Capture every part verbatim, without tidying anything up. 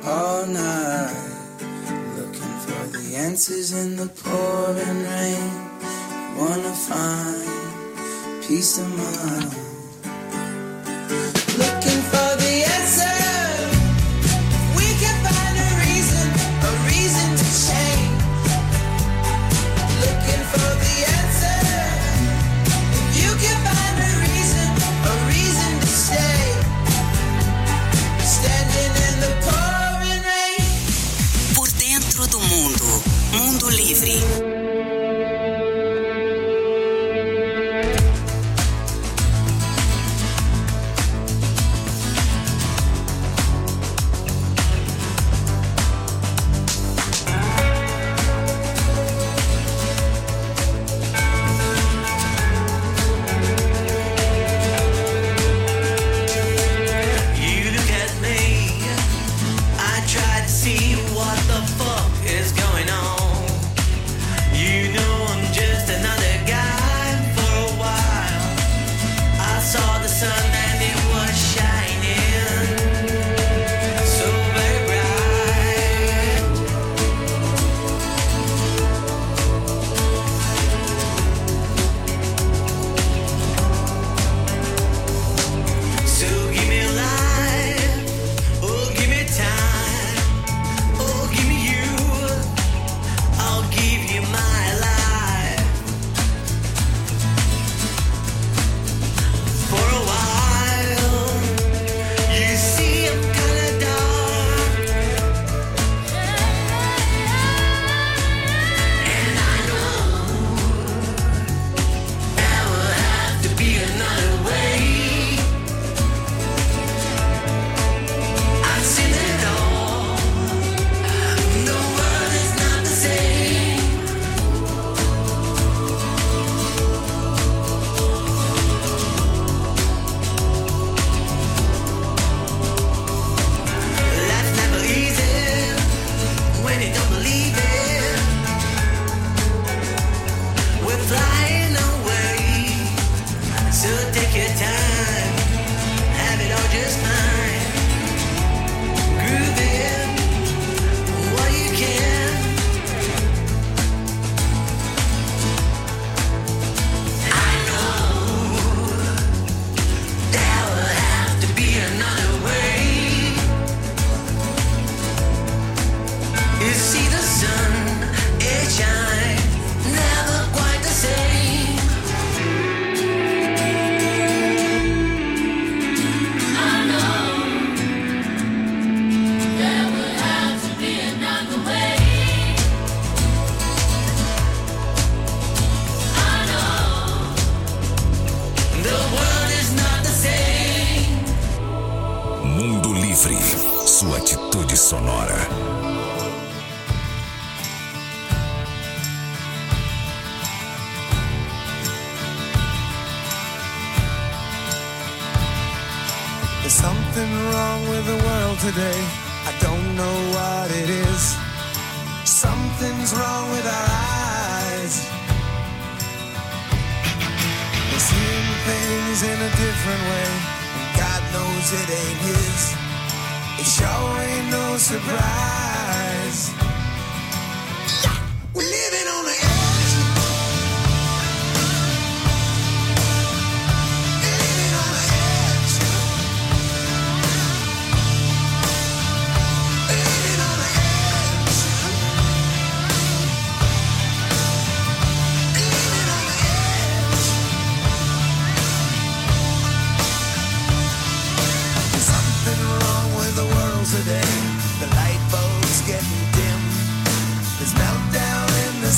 all night, looking for the answers in the pouring rain. Wanna find peace of mind, looking for the answer. We can find a reason, a reason to change. Looking for the answer. If you can find a reason, a reason to stay. Standing in the pouring rain. Por dentro do mundo, Mundo Livre. Sua atitude sonora. There's something wrong with the world today. I don't know what it is. Something's wrong with our eyes. We're seeing things in a different way, and God knows it ain't His. It sure ain't no surprise. Yeah, we're living on the edge. Living on the edge. Living on the edge. Living on the edge. There's something wrong with the world today. The light bulb's getting dim. There's meltdown in the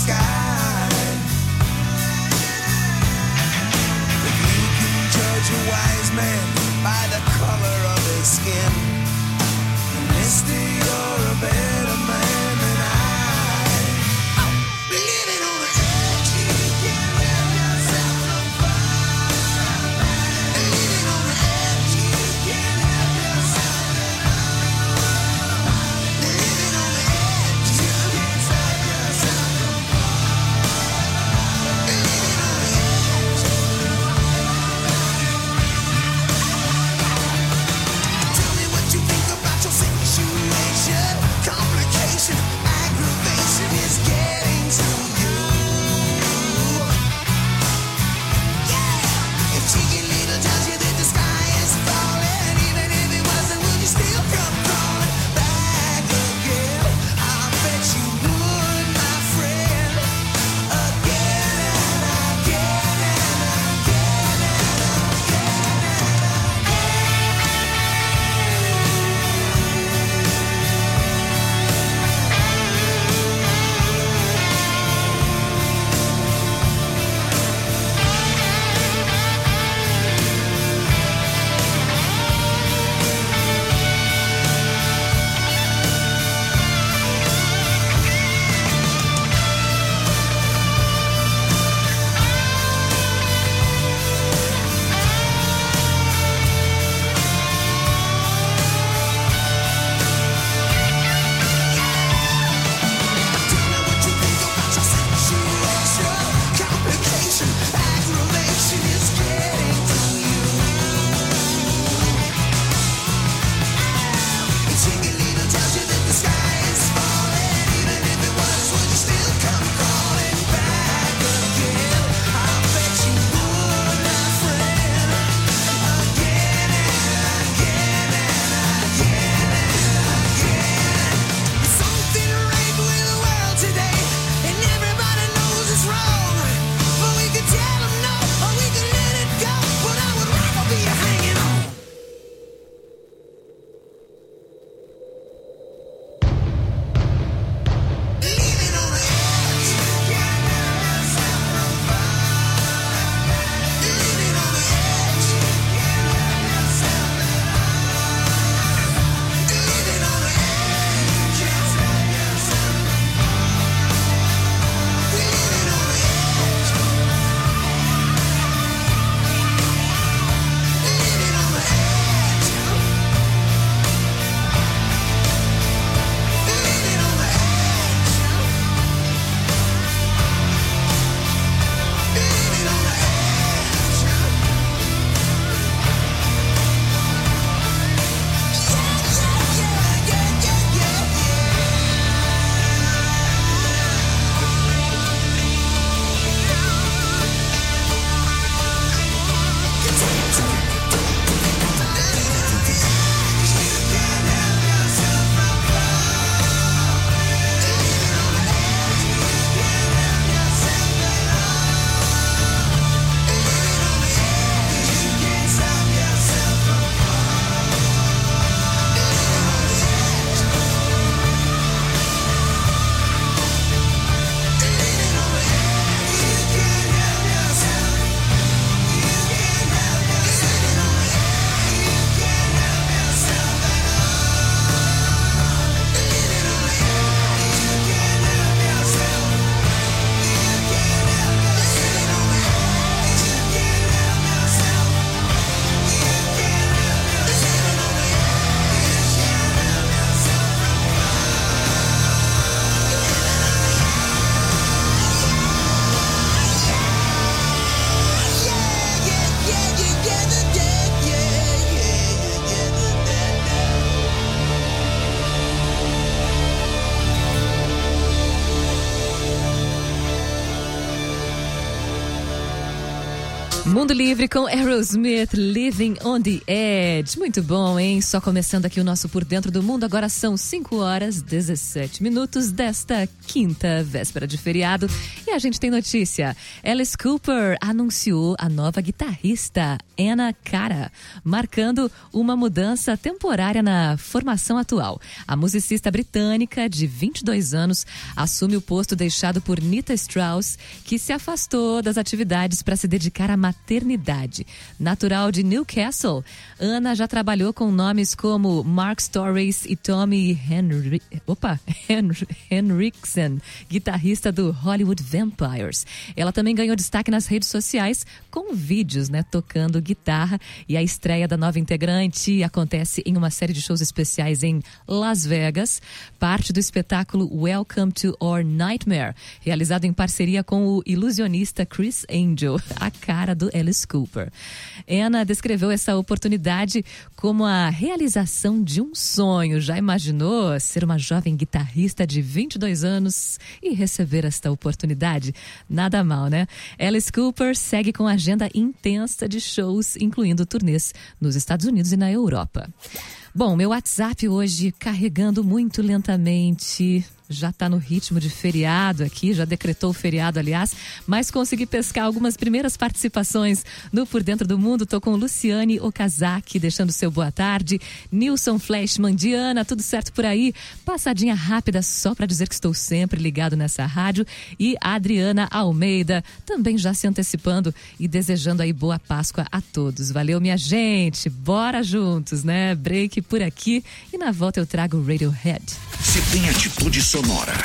Mundo Livre com Aerosmith, Living on the Edge. Muito bom, hein? Só começando aqui o nosso Por Dentro do Mundo. Agora são cinco horas e dezessete minutos desta quinta, véspera de feriado. E a gente tem notícia. Alice Cooper anunciou a nova guitarrista, Anna Cara, marcando uma mudança temporária na formação atual. A musicista britânica, de vinte e dois anos, assume o posto deixado por Nita Strauss, que se afastou das atividades para se dedicar à maternidade. Natural de Newcastle, Ana já trabalhou com nomes como Mark Stories e Tommy Henry, opa, Henry, Henriksen, guitarrista do Hollywood Vampires. Ela também ganhou destaque nas redes sociais com vídeos, né, tocando guitarra, e a estreia da nova integrante acontece em uma série de shows especiais em Las Vegas, parte do espetáculo Welcome to Our Nightmare, realizado em parceria com o ilusionista Chris Angel, a cara do Alice Cooper. Anna descreveu essa oportunidade como a realização de um sonho. Já imaginou ser uma jovem guitarrista de vinte e dois anos e receber esta oportunidade? Nada mal, né? Alice Cooper segue com agenda intensa de shows, incluindo turnês nos Estados Unidos e na Europa. Bom, meu WhatsApp hoje carregando muito lentamente. Já está no ritmo de feriado aqui, já decretou o feriado, aliás, mas consegui pescar algumas primeiras participações no Por Dentro do Mundo. Tô com Luciane Okazaki, deixando seu boa tarde. Nilson Flashman, Diana, tudo certo por aí? Passadinha rápida só para dizer que estou sempre ligado nessa rádio. E a Adriana Almeida, também já se antecipando e desejando aí boa Páscoa a todos. Valeu, minha gente, bora juntos, né? Break por aqui e na volta eu trago o Radiohead. Se tem atitude sonora,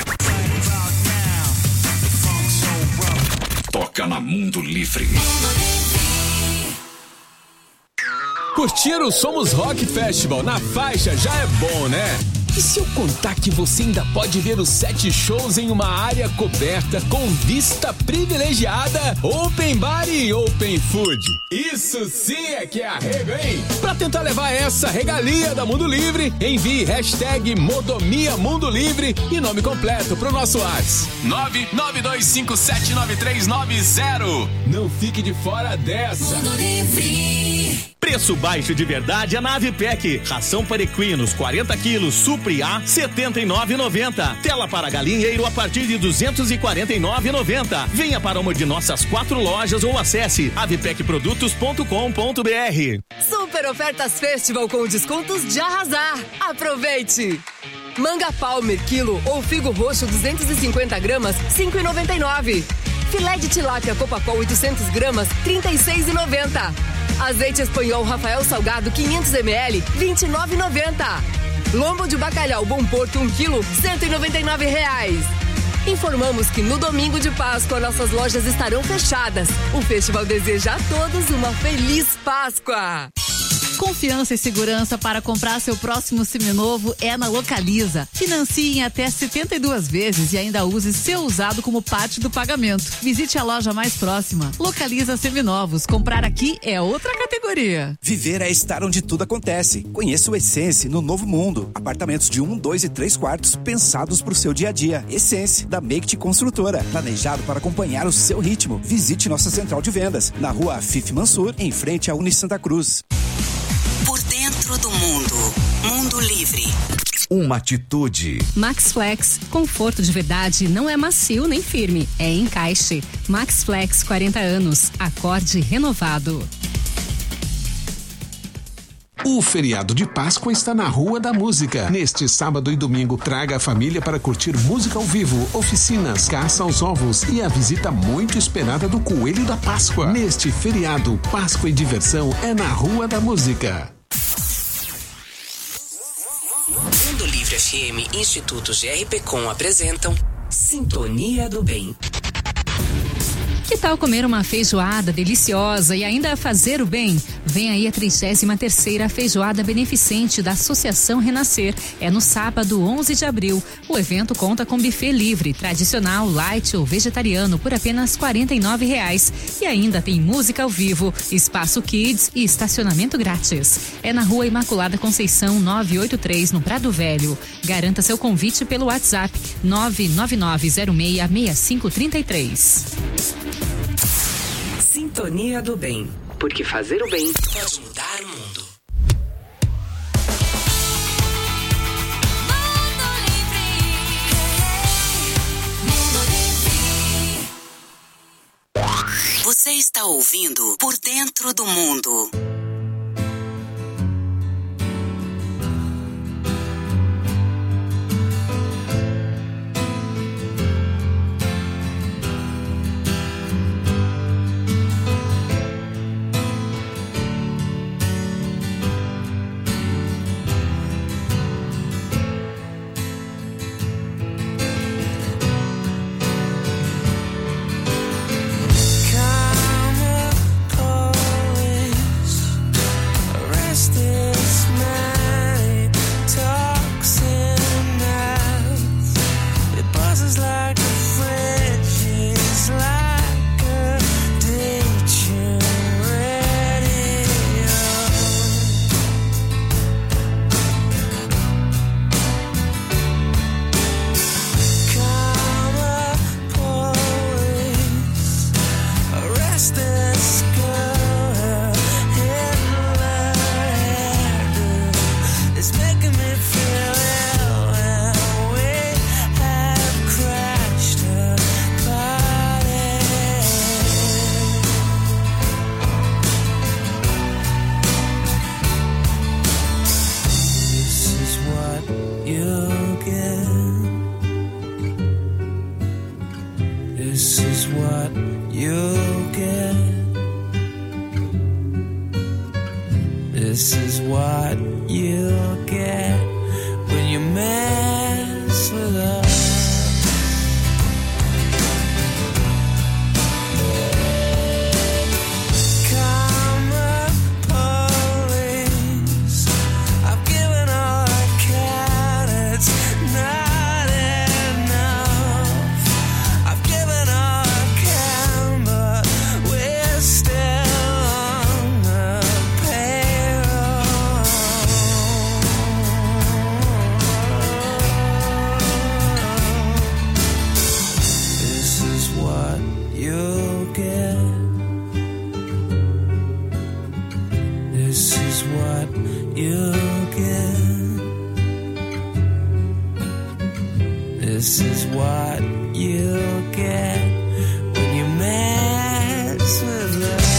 toca na Mundo Livre. Curtir o Somos Rock Festival na faixa já é bom, né? E se eu contar que você ainda pode ver os sete shows em uma área coberta com vista privilegiada, open bar e open food? Isso sim é que é arrego, hein? Pra tentar levar essa regalia da Mundo Livre, envie hashtag Modomia Mundo Livre e nome completo pro nosso WhatsApp nove nove dois cinco sete nove três nove zero. Não fique de fora dessa. Mundo Livre. Preço baixo de verdade é na Avipec. Ração para equinos, quarenta quilos, Supre A, setenta e nove reais e noventa centavos. Tela para galinheiro a partir de duzentos e quarenta e nove reais e noventa centavos. Venha para uma de nossas quatro lojas ou acesse avipec produtos ponto com ponto b r. Super ofertas Festival com descontos de arrasar. Aproveite! Manga Palmer quilo ou figo roxo duzentos e cinquenta gramas, cinco reais e noventa e nove centavos. Filé de tilápia Copacol oitocentos gramas, trinta e seis reais e noventa centavos. Azeite espanhol Rafael Salgado quinhentos mililitros, vinte e nove reais e noventa centavos. Lombo de bacalhau Bom Porto um quilo, cento e noventa e nove reais. Informamos que no domingo de Páscoa nossas lojas estarão fechadas. O festival deseja a todos uma feliz Páscoa. Confiança e segurança para comprar seu próximo seminovo é na Localiza. Financie em até setenta e duas vezes e ainda use seu usado como parte do pagamento. Visite a loja mais próxima. Localiza Seminovos. Comprar aqui é outra categoria. Viver é estar onde tudo acontece. Conheça o Essence no Novo Mundo. Apartamentos de um, dois e três quartos pensados para o seu dia a dia. Essence, da Make Construtora. Planejado para acompanhar o seu ritmo. Visite nossa central de vendas na rua Afif Mansur, em frente à Uni Santa Cruz. Por Dentro do Mundo. Mundo Livre. Uma atitude. Max Flex, conforto de verdade, não é macio nem firme, é encaixe. Max Flex, quarenta anos, acorde renovado. O feriado de Páscoa está na Rua da Música. Neste sábado e domingo, traga a família para curtir música ao vivo, oficinas, caça aos ovos e a visita muito esperada do Coelho da Páscoa. Neste feriado, Páscoa e diversão é na Rua da Música. Mundo Livre F M e Instituto G R P Com apresentam Sintonia do Bem. Que tal comer uma feijoada deliciosa e ainda fazer o bem? Vem aí a trigésima terceira Feijoada Beneficente da Associação Renascer. É no sábado, onze de abril. O evento conta com buffet livre, tradicional, light ou vegetariano por apenas quarenta e nove reais. E ainda tem música ao vivo, espaço kids e estacionamento grátis. É na Rua Imaculada Conceição novecentos e oitenta e três, no Prado Velho. Garanta seu convite pelo WhatsApp nove nove nove zero seis seis cinco três três. Sintonia do Bem. Porque fazer o bem pode mudar o mundo. Você está ouvindo Por Dentro do Mundo. This is what you'll get when you mess with us. This is what you'll get when you mess with us.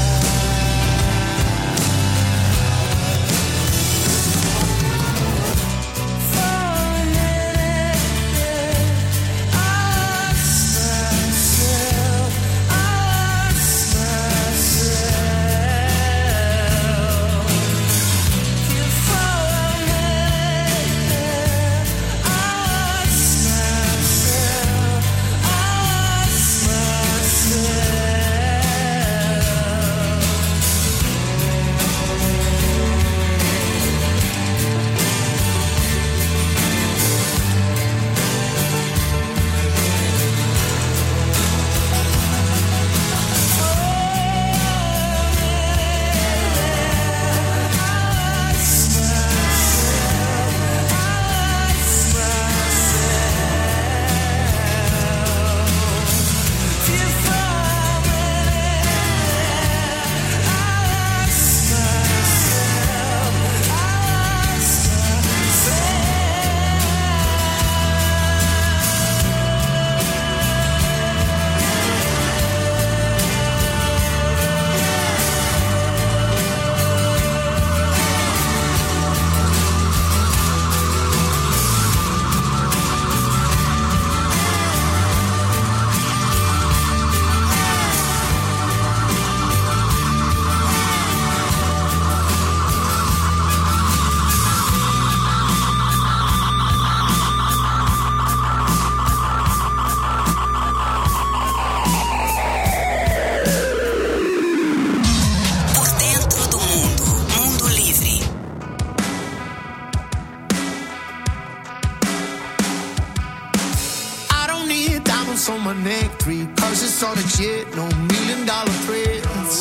On my neck, three purses on the jet, no million dollar threats.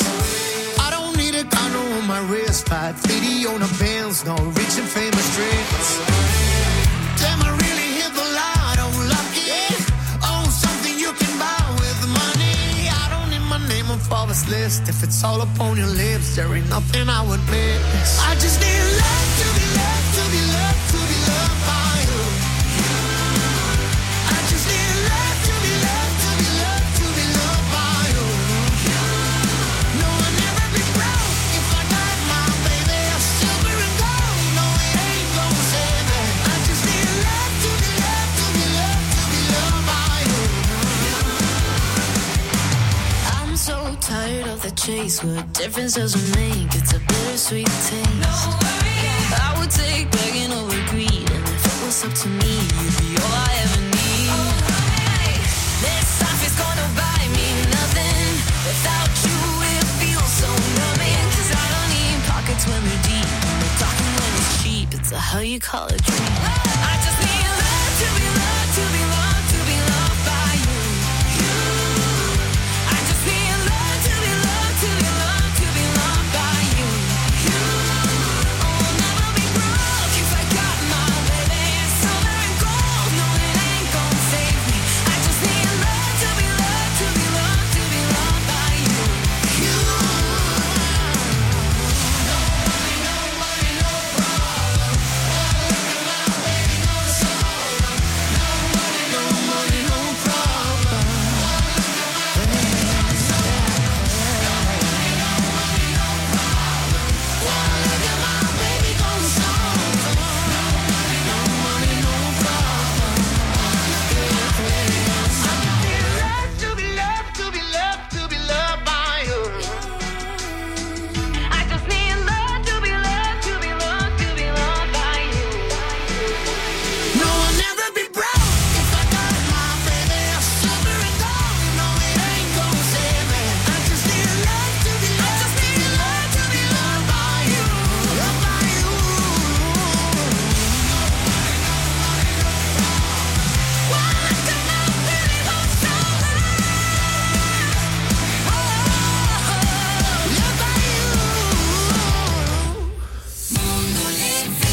I don't need a condo on my wrist, five fifty on a Benz, no rich and famous dress. Damn, I really hit the lotto, lucky. Oh, something you can buy with money. I don't need my name on father's list. If it's all up on your lips, there ain't nothing I would miss. I just need love to be loved, to be loved, to be loved by you. I just need love to be loved, to be loved, to be loved by you. No, I'll never be broke if I got my baby a silver and gold. No, it ain't gonna save me. I just need love to be loved, to be loved, to be loved by you. I'm so tired of the chase. What difference does it make? It's a bittersweet taste. No worries. I would take begging over greed, and if it was up to me, you'd be all I ever need. Alright. This life is gonna buy me nothing. Without you, it feels so numbing. Cause I don't need pockets when they're deep. We're talking when it's cheap. It's a how you call it dream. I just need love to be loved, to be loved, to be loved by you. You. I just need love to be loved, to be loved, to be loved by you. You. Oh, I'll never be broke if I got my baby silver and gold. No, it ain't gonna save me. I just need love to be loved, to be loved, to be loved by you. You. Nobody, nobody, no problem. Look at my baby, no sorrow. Nobody, nobody, no problem. Look at my baby, no sorrow. Nobody, nobody, no problem. Love to be loved, to be loved, to be loved by you. I just need love to be loved, to be loved, to be loved by you. No, I'll never be broke if I got my baby a silver and gold. No, it ain't gonna save me. I just need love to be loved, I just need love to be loved by you, loved by you. Well, look at my baby, no sorrow. Loved by you. Mundo Livre.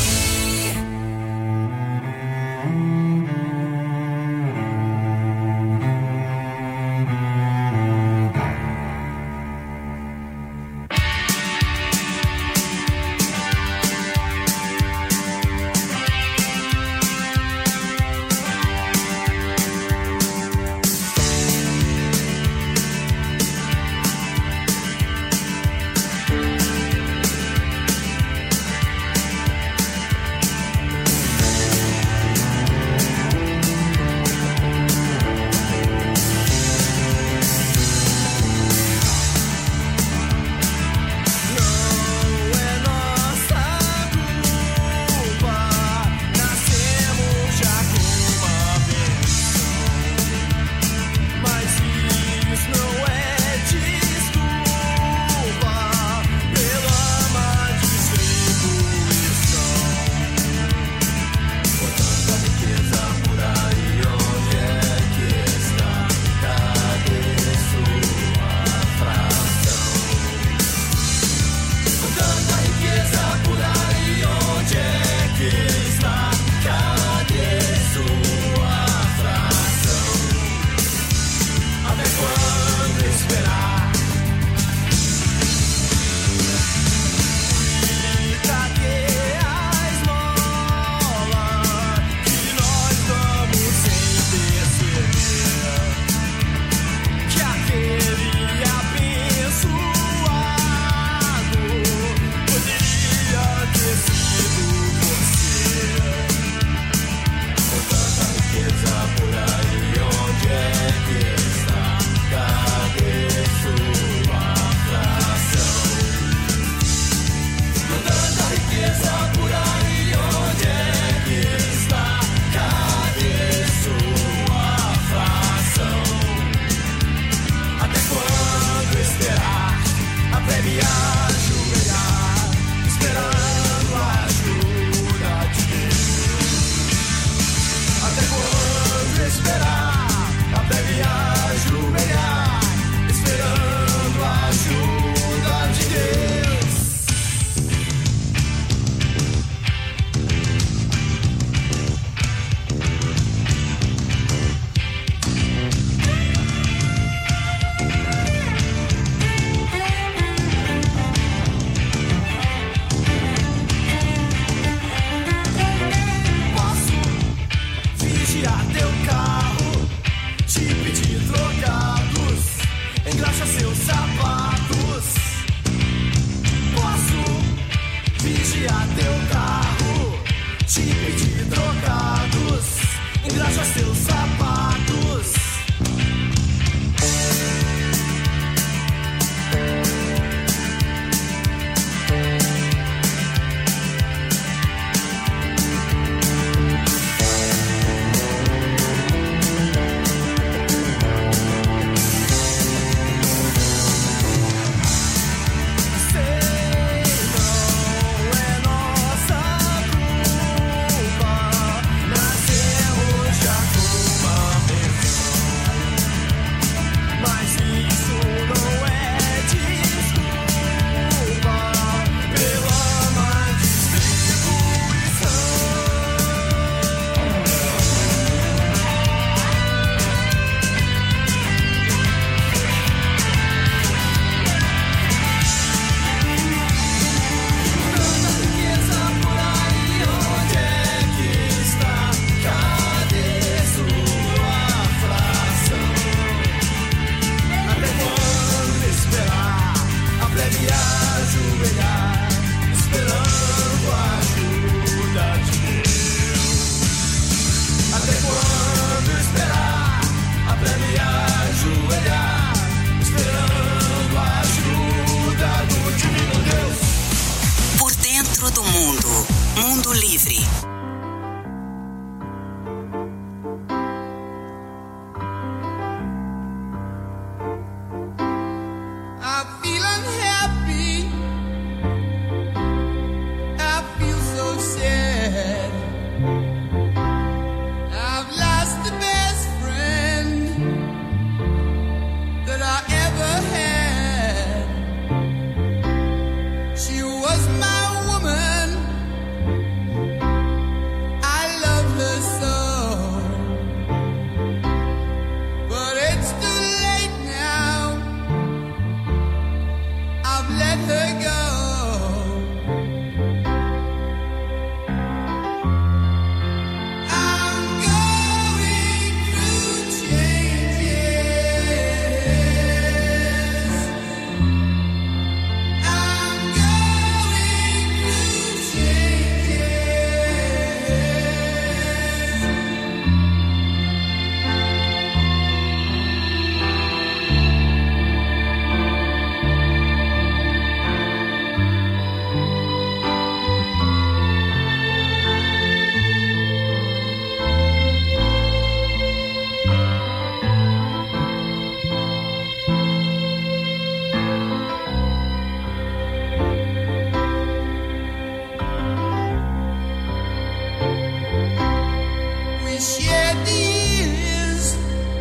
shared the years,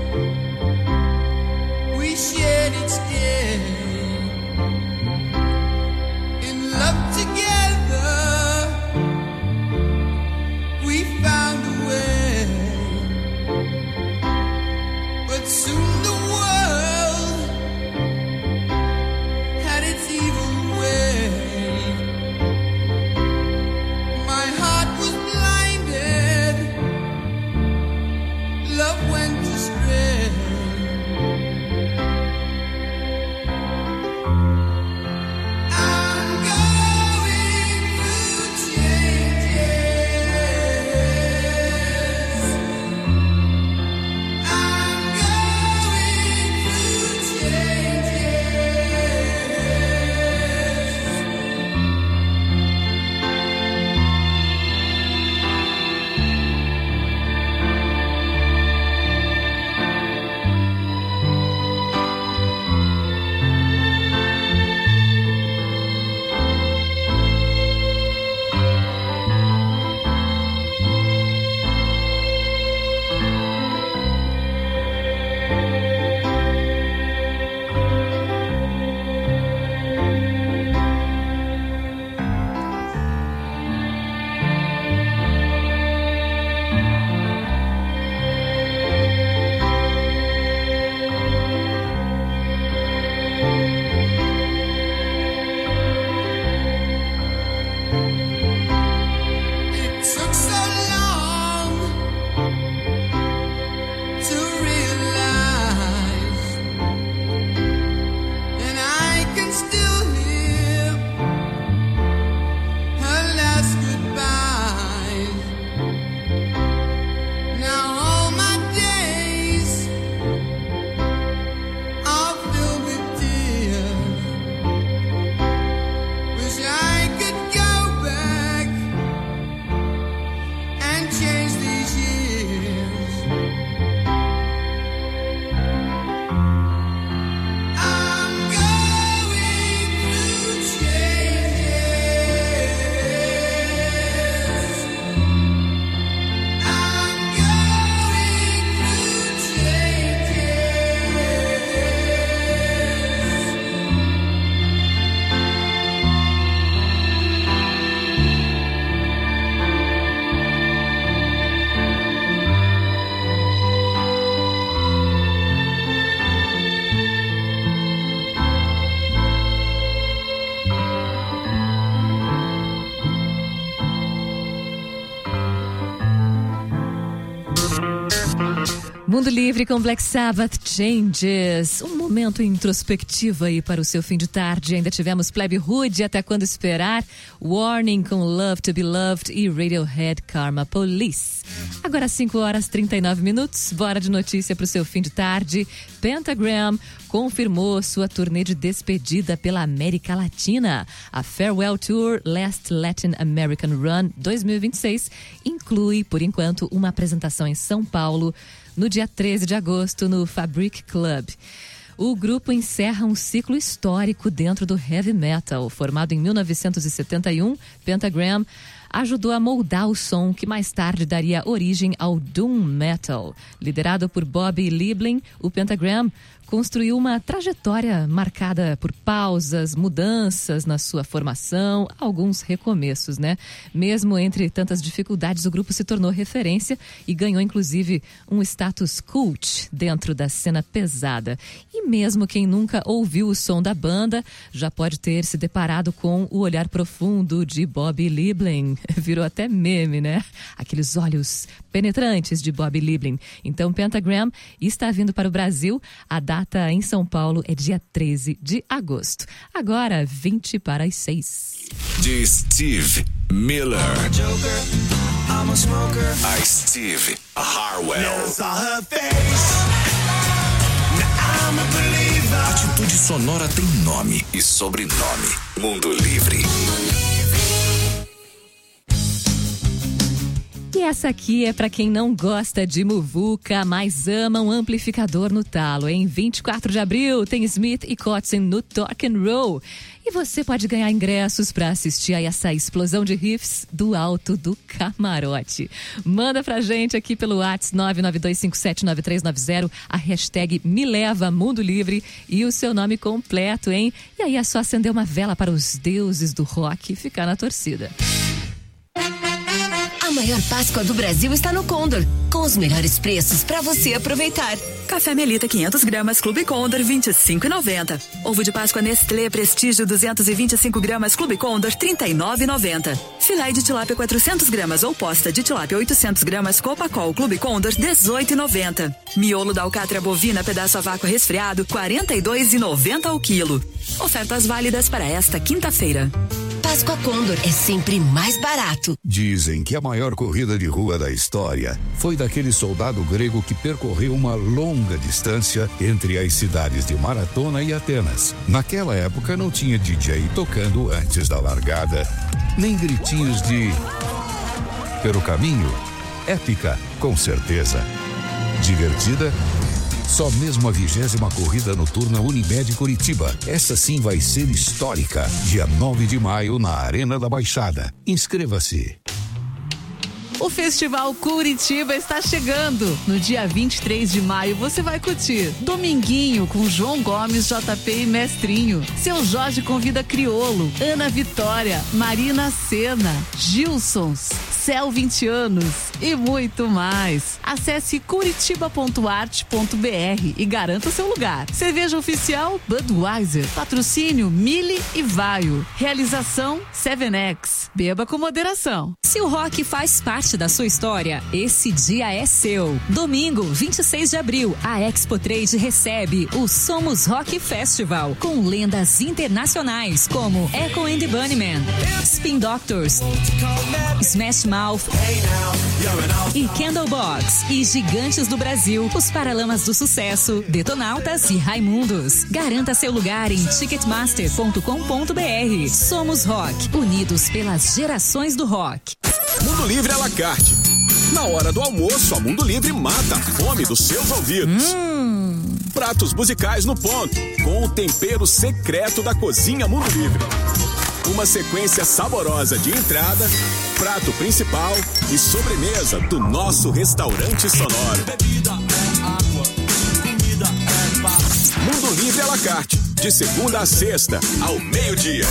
we shared each day, in love together, we found a way, but soon the world had its evil way. My heart was blinded, love went astray. I'm going through changes. I'm going through It took so long to realize, and I can still hear her last goodbyes. Now all my days are filled with tears. Wish I could go back and change these years. I'm going through changes. I'm going through Mundo Livre com Black Sabbath, Changes. Um momento introspectivo aí para o seu fim de tarde. Ainda tivemos Plebe Rude, Até Quando Esperar, Warning com Love to Be Loved e Radiohead, Karma Police. Agora cinco horas e trinta e nove minutos. Bora de notícia para o seu fim de tarde. Pentagram confirmou sua turnê de despedida pela América Latina. A Farewell Tour Last Latin American Run dois mil e vinte e seis inclui, por enquanto, uma apresentação em São Paulo no dia treze de agosto no Fabric Club. O grupo encerra um ciclo histórico dentro do heavy metal. Formado em mil novecentos e setenta e um, Pentagram ajudou a moldar o som que mais tarde daria origem ao doom metal. Liderado por Bobby Liebling, o Pentagram construiu uma trajetória marcada por pausas, mudanças na sua formação, alguns recomeços, né? Mesmo entre tantas dificuldades, o grupo se tornou referência e ganhou, inclusive, um status cult dentro da cena pesada. E mesmo quem nunca ouviu o som da banda já pode ter se deparado com o olhar profundo de Bobby Liebling. Virou até meme, né? Aqueles olhos penetrantes de Bobby Liebling. Então, Pentagram está vindo para o Brasil. A data em São Paulo é dia treze de agosto. Agora, vinte para as seis. De Steve Miller. I'm a joker, I'm a smoker. A Steve Harwell. Never saw her face. Now I'm a believer. Atitude Sonora tem nome e sobrenome. Mundo Livre. E E essa aqui é para quem não gosta de muvuca, mas ama um amplificador no talo. Em vinte e quatro de abril tem Smith e Kotzen no Talk and Roll. E você pode ganhar ingressos para assistir a essa explosão de riffs do alto do camarote. Manda pra gente aqui pelo WhatsApp nove nove dois cinco sete nove três nove zero a hashtag Me Leva Mundo Livre e o seu nome completo, hein? E aí é só acender uma vela para os deuses do rock e ficar na torcida. A maior Páscoa do Brasil está no Condor, com os melhores preços para você aproveitar. Café Melita quinhentas gramas Clube Condor vinte e cinco reais e noventa centavos. Ovo de Páscoa Nestlé Prestígio duzentos e vinte e cinco gramas Clube Condor trinta e nove reais e noventa centavos. Filé de tilápia quatrocentas gramas ou posta de tilápia oitocentas gramas Copacol Clube Condor dezoito reais e noventa centavos. Miolo da alcatra bovina pedaço a vácuo resfriado quarenta e dois reais e noventa centavos ao quilo. Ofertas válidas para esta quinta-feira. Páscoa Condor é sempre mais barato. Dizem que a maior corrida de rua da história foi daquele soldado grego que percorreu uma longa distância entre as cidades de Maratona e Atenas. Naquela época não tinha D J tocando antes da largada, nem gritinhos de pelo caminho. Épica, com certeza. Divertida? Só mesmo a vigésima corrida noturna Unimed Curitiba. Essa sim vai ser histórica. Dia nove de maio na Arena da Baixada. Inscreva-se. O Festival Curitiba está chegando. No dia vinte e três de maio você vai curtir Dominguinho com João Gomes, J P e Mestrinho. Seu Jorge convida Criolo, Ana Vitória, Marina Sena, Gilsons, Céu vinte anos e muito mais. Acesse curitiba ponto arte ponto b r e garanta seu lugar. Cerveja oficial Budweiser. Patrocínio Mille e Vaio. Realização seven X. Beba com moderação. Se o rock faz parte da sua história, esse dia é seu. Domingo, vinte e seis de abril, a Expo Trade recebe o Somos Rock Festival, com lendas internacionais como Echo and the Bunnymen, Spin Doctors, Smash Mouth e Candlebox, e gigantes do Brasil, os Paralamas do Sucesso, Detonautas e Raimundos. Garanta seu lugar em ticketmaster ponto com ponto b r. Somos Rock, unidos pelas gerações do rock. Mundo Livre à la carte. Na hora do almoço, a Mundo Livre mata a fome dos seus ouvidos. Hum. Pratos musicais no ponto, com o tempero secreto da Cozinha Mundo Livre. Uma sequência saborosa de entrada, prato principal e sobremesa do nosso restaurante sonoro. Bebida é água, comida é paz. Mundo Livre à la carte, de segunda a sexta, ao meio-dia.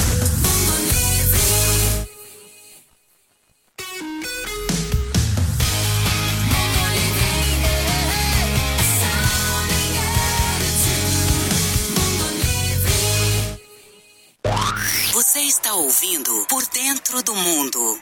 Você está ouvindo Por Dentro do Mundo.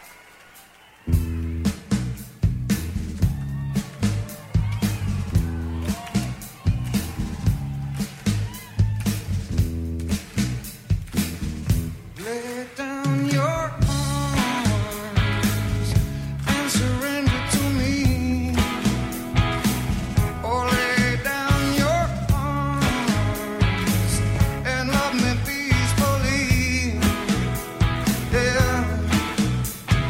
Yeah.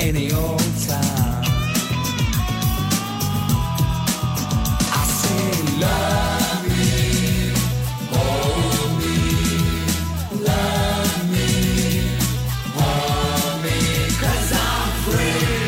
any old time. I say love me, hold me, love me, hold me, 'cause I'm free.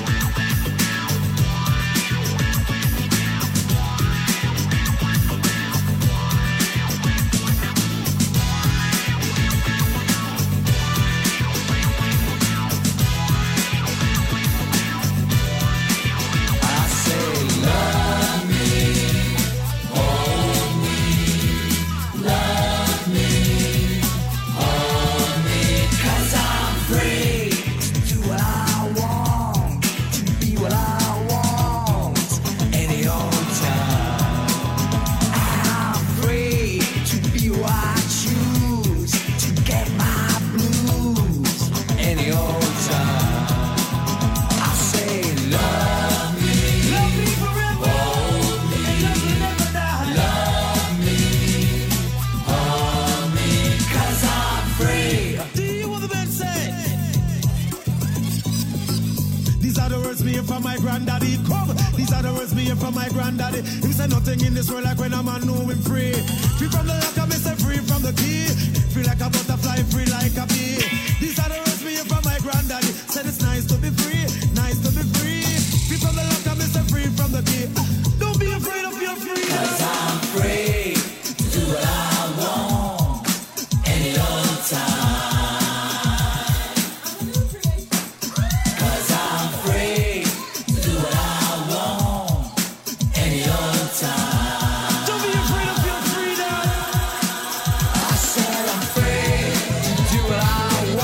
From my granddaddy, come. These are the words me from my granddaddy. He said nothing in this world like when a man know him free. Free from the lock, I miss it, free from the key. Free like a butterfly, free like a bee. These are the words me from my granddaddy. Said it's nice to be free, nice to be free. Free from the lock, I miss it, free from the key. Don't be afraid of your freedom. 'Cause I'm free to do what I want any old time. I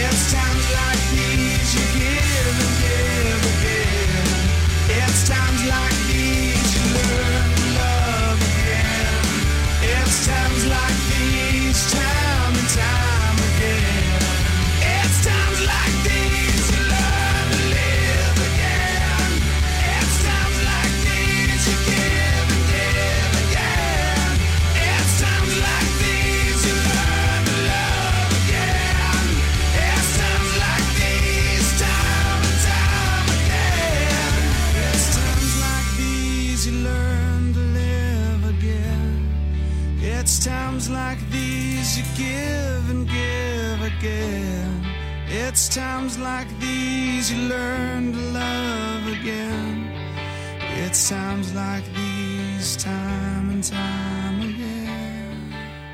It's times like these you give and give again. It's times like these you learn to love again. It's times like these, time and time again. It's times like these you learn to live again. It's times like these you give and give again. It's times like these you learn to love again. It's times like these, time and time again. It's times like these you learn to live again. It's times like these you give and give again. It's times like these you learn to love again. It's times like these, time and time again.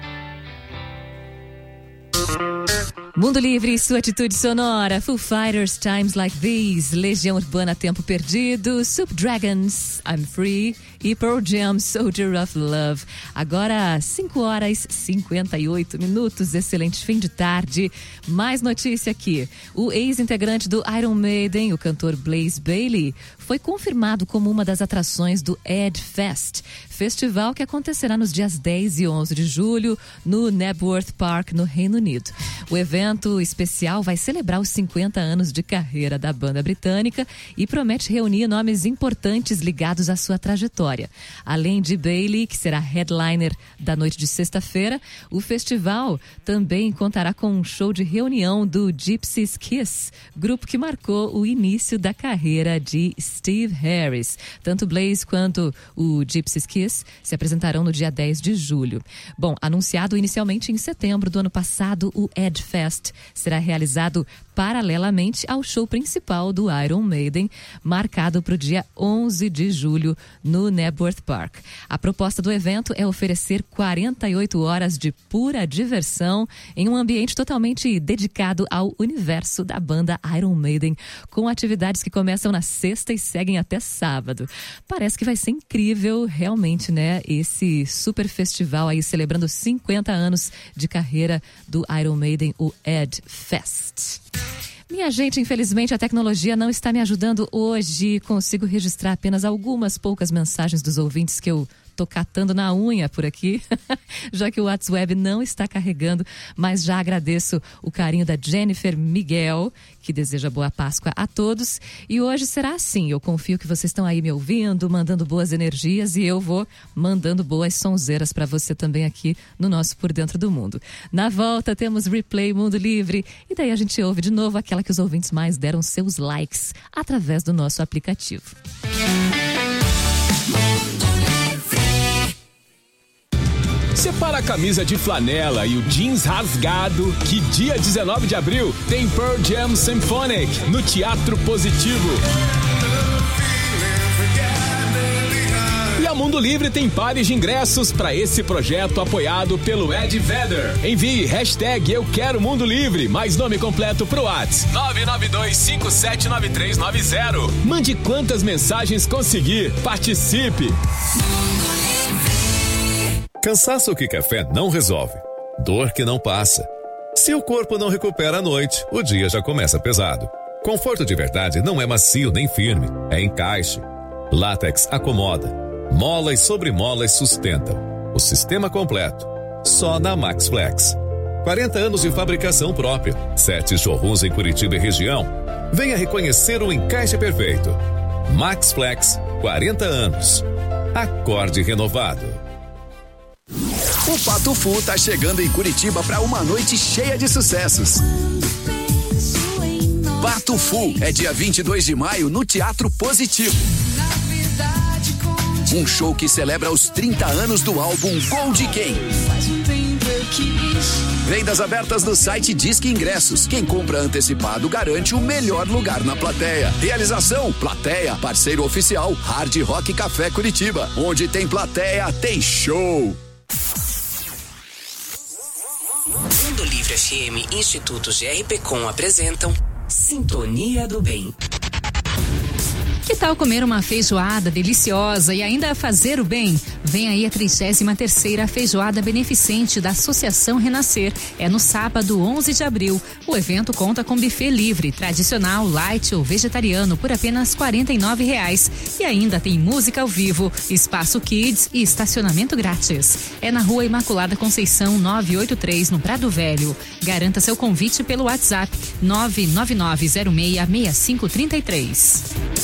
Mundo Livre e sua atitude sonora. Foo Fighters, Times Like These. Legião Urbana, Tempo Perdido. Soup Dragons, I'm Free. E Pearl Jam, Soldier of Love. Agora, cinco horas e cinquenta e oito minutos. Excelente fim de tarde. Mais notícia aqui. O ex-integrante do Iron Maiden, o cantor Blaze Bayley, foi confirmado como uma das atrações do Ed Fest, festival que acontecerá nos dias dez e onze de julho no Knebworth Park, no Reino Unido. O evento especial vai celebrar os cinquenta anos de carreira da banda britânica e promete reunir nomes importantes ligados à sua trajetória. Além de Bayley, que será headliner da noite de sexta-feira, o festival também contará com um show de reunião do Gypsy Kiss, grupo que marcou o início da carreira de Steve Harris. Tanto Blaze quanto o Gypsy Kiss se apresentarão no dia dez de julho. Bom, anunciado inicialmente em setembro do ano passado, o Ed Fest será realizado paralelamente ao show principal do Iron Maiden, marcado para o dia onze de julho no Knebworth Park. A proposta do evento é oferecer quarenta e oito horas de pura diversão em um ambiente totalmente dedicado ao universo da banda Iron Maiden, com atividades que começam na sexta e seguem até sábado. Parece que vai ser incrível, realmente, né? Esse super festival aí celebrando cinquenta anos de carreira do Iron Maiden, o Ed Fest. Minha gente, infelizmente a tecnologia não está me ajudando hoje. Consigo registrar apenas algumas poucas mensagens dos ouvintes que eu tô catando na unha por aqui, já que o WhatsApp não está carregando, mas já agradeço o carinho da Jennifer Miguel, que deseja boa Páscoa a todos. E hoje será assim, eu confio que vocês estão aí me ouvindo, mandando boas energias, e eu vou mandando boas sonzeiras para você também aqui no nosso Por Dentro do Mundo. Na volta temos Replay Mundo Livre, e daí a gente ouve de novo aquela que os ouvintes mais deram seus likes através do nosso aplicativo. Separa a camisa de flanela e o jeans rasgado, que dia dezenove de abril tem Pearl Jam Symphonic no Teatro Positivo. E a Mundo Livre tem pares de ingressos para esse projeto apoiado pelo Ed Vedder. Envie hashtag Eu Quero Mundo Livre, mais nome completo pro WhatsApp nove nove dois cinco sete nove três nove zero. Mande quantas mensagens conseguir. Participe! Cansaço que café não resolve. Dor que não passa. Se o corpo não recupera à noite, o dia já começa pesado. Conforto de verdade não é macio nem firme, é encaixe. Látex acomoda. Molas sobre molas sustentam. O sistema completo. Só na MaxFlex. quarenta anos de fabricação própria. Sete showrooms em Curitiba e região. Venha reconhecer o encaixe perfeito. MaxFlex, quarenta anos. Acorde renovado. O Pato Fu tá chegando em Curitiba para uma noite cheia de sucessos. Pato Fu é dia vinte e dois de maio no Teatro Positivo. Um show que celebra os trinta anos do álbum Gold Game. Vendas abertas no site Disque Ingressos. Quem compra antecipado garante o melhor lugar na plateia. Realização: Plateia, parceiro oficial Hard Rock Café Curitiba. Onde tem plateia, tem show. Mundo Livre F M e Instituto G R P Com apresentam Sintonia do Bem. Que tal comer uma feijoada deliciosa e ainda fazer o bem? Vem aí a trigésima terceira Feijoada Beneficente da Associação Renascer. É no sábado, onze de abril. O evento conta com buffet livre, tradicional, light ou vegetariano por apenas quarenta e nove reais. E ainda tem música ao vivo, espaço kids e estacionamento grátis. É na Rua Imaculada Conceição novecentos e oitenta e três, no Prado Velho. Garanta seu convite pelo WhatsApp nove nove nove zero seis seis cinco três três.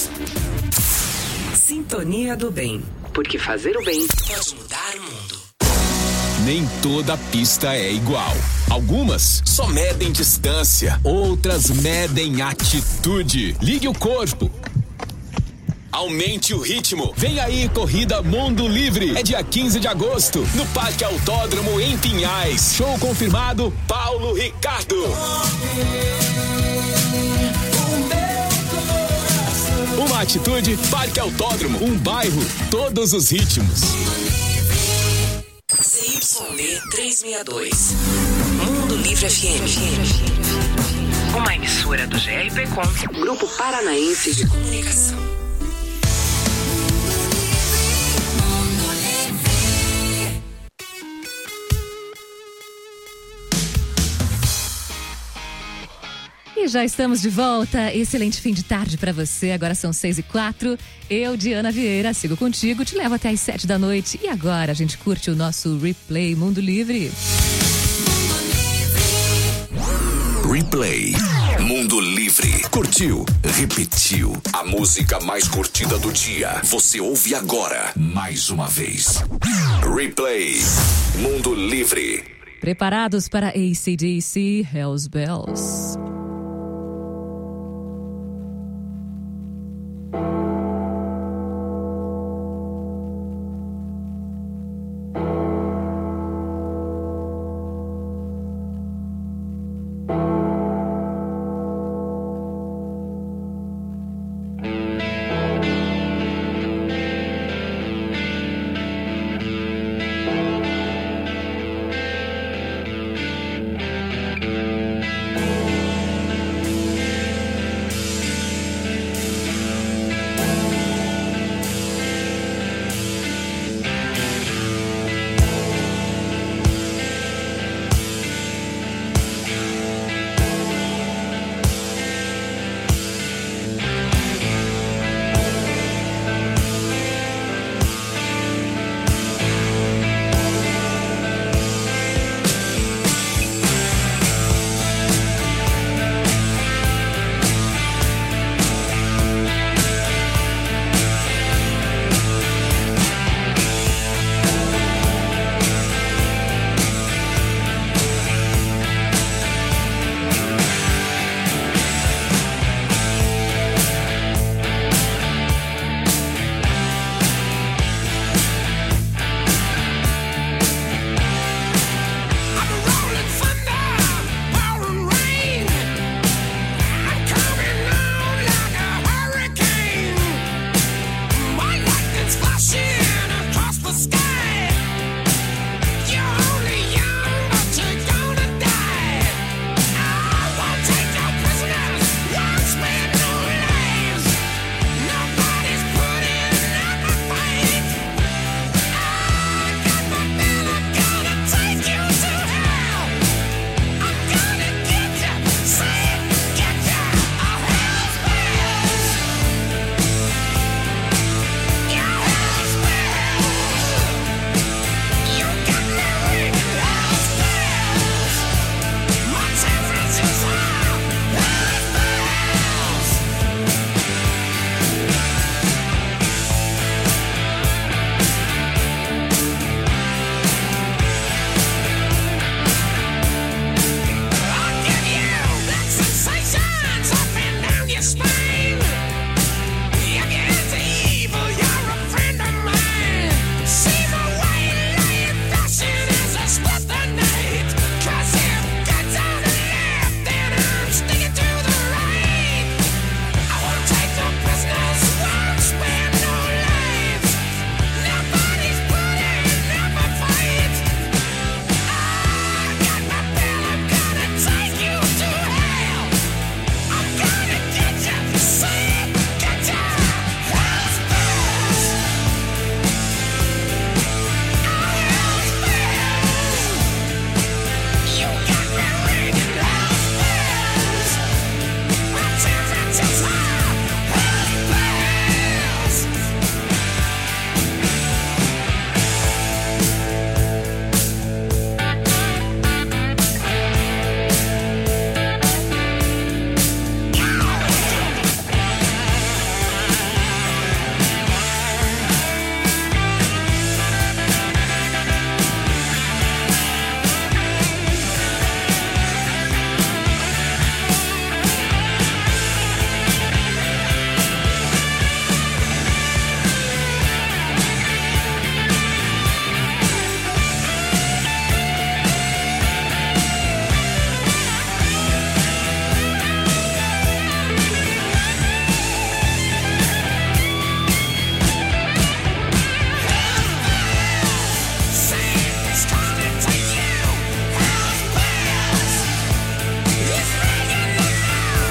Sintonia do Bem. Porque fazer o bem pode mudar o mundo. Nem toda pista é igual. Algumas só medem distância, outras medem atitude. Ligue o corpo. Aumente o ritmo. Vem aí, Corrida Mundo Livre. É dia quinze de agosto, no Parque Autódromo, em Pinhais. Show confirmado, Paulo Ricardo. Uma atitude, Parque Autódromo. Um bairro, todos os ritmos. C Y D trezentos e sessenta e dois. Mundo Livre F M. Uma emissora do G R P Com, Grupo Paranaense de Comunicação. E já estamos de volta. Excelente fim de tarde pra você. Agora são seis e quatro. Eu, Diana Vieira, sigo contigo, te levo até às sete da noite. E agora a gente curte o nosso Replay Mundo Livre. Replay Mundo Livre. Curtiu? Repetiu. A música mais curtida do dia. Você ouve agora, mais uma vez. Replay Mundo Livre. Preparados para A C/D C, Hells Bells.